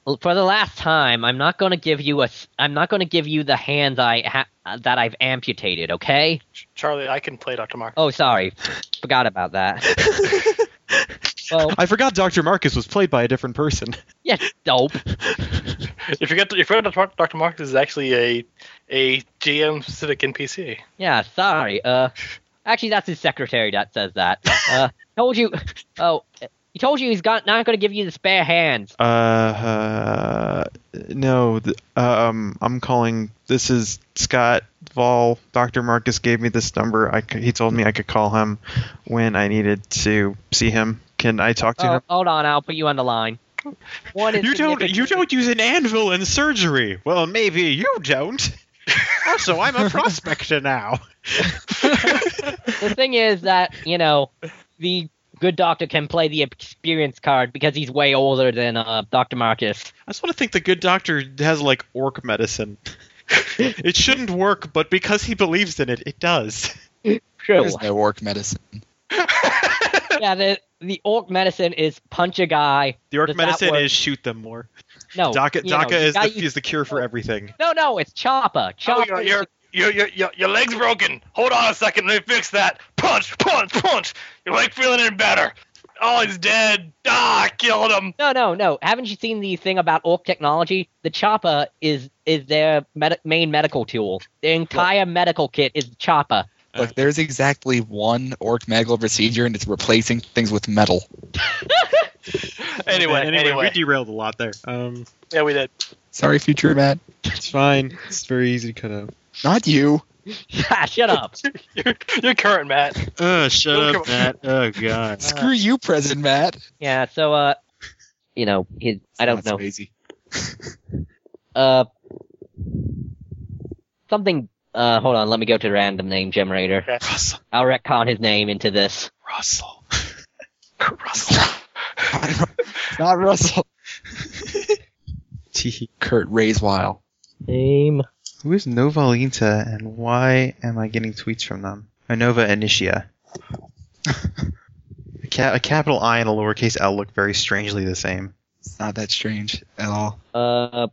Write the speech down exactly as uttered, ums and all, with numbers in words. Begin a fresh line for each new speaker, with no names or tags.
for the last time, I'm not going to give you a. s- I'm not going to give you the hands I ha- uh, that I've amputated. Okay?
Charlie, I can play Doctor Mark.
Oh, sorry, forgot about that. Well,
I forgot Doctor Marcus was played by a different person.
yeah, dope.
If you get, if you forget Doctor Mark is actually a a G M specific N P C.
Yeah, sorry. Uh, actually, that's his secretary that says that. Uh, told you. Oh, he told you he's got not going to give you the spare hands.
Uh, uh no, th- um, I'm calling. This is Scott Vol. Doctor Marcus gave me this number. I c- he told me I could call him when I needed to see him. Can I talk to
Oh,
him?
hold on, I'll put you on the line. One is
You don't.
significant-
You don't use an anvil in surgery. Well, maybe you don't. Also, I'm a prospector now.
The thing is that, you know, the good doctor can play the experience card because he's way older than uh, Doctor Marcus.
I just want to think the good doctor has like orc medicine. It shouldn't work, but because he believes in it, it does.
True.
There's no orc medicine.
Yeah, the the orc medicine is punch a guy.
The orc
Does that
medicine
work?
is shoot them more.
No,
Daka,
you know,
Daka
you
is, the,
gotta use-
is the cure for everything.
No, no, it's Choppa.
Oh,
Choppa.
your,
is-
your, your, your, your, your leg's broken. Hold on a second, let me fix that. Punch, punch, punch. Your leg feeling any better. Oh, he's dead. Ah, I killed him.
No, no, no. Haven't you seen the thing about orc technology? The Choppa is is their med- main medical tool. Their entire medical kit is Choppa.
Look, there's exactly one orc medical procedure, and it's replacing things with metal.
Anyway,
anyway,
anyway.
we derailed a lot there. Um,
Yeah, we did.
Sorry, future Matt.
it's fine. It's very easy to cut out.
Not you.
Yeah, shut up.
You're, you're current, Matt.
Uh, shut
Don't
up,
come-
Matt. Oh god.
Screw you, President Matt.
Yeah, so uh, you know, his I don't
That's
know.
crazy.
Uh, something. Uh, hold on. Let me go to the random name generator.
Okay.
Russell.
I'll retcon his name into this.
Russell.
Russell.
Not Russell.
Tee.
Kurt Raiswile.
Name.
Who is Nova Linta, and why am I getting tweets from them? Or Nova Initia. a, ca- a capital I and a lowercase L look very strangely the same.
It's not that strange at all.
Uh,